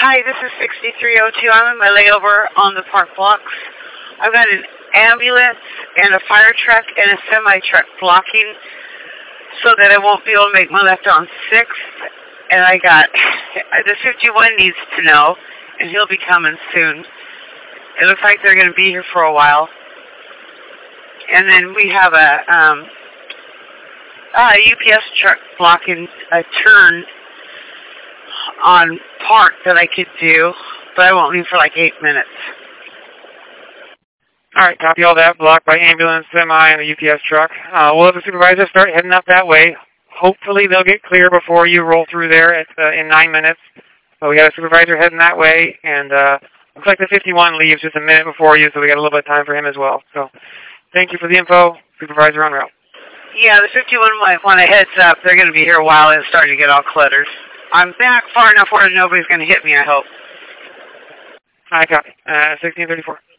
Hi, this is 6302. I'm in my layover on the park blocks. I've got an ambulance and a fire truck and a semi-truck blocking so that I won't be able to make my left on 6th. And I got, the 51 needs to know, and he'll be coming soon. It looks like they're going to be here for a while. And then we have a UPS truck blocking a turn on Park that I could do, but I won't leave for like 8 minutes. All right, copy all that. Blocked by ambulance, semi, and the UPS truck. We'll have the supervisor start heading up that way. Hopefully they'll get clear before you roll through there in 9 minutes. So we got a supervisor heading that way, and looks like the 51 leaves just a minute before you, so we got a little bit of time for him as well. So thank you for the info, supervisor en route. Yeah, the 51 might want to heads up. They're going to be here a while and it's starting to get all cluttered. I'm back far enough where nobody's going to hit me, I hope. I copy. 1634.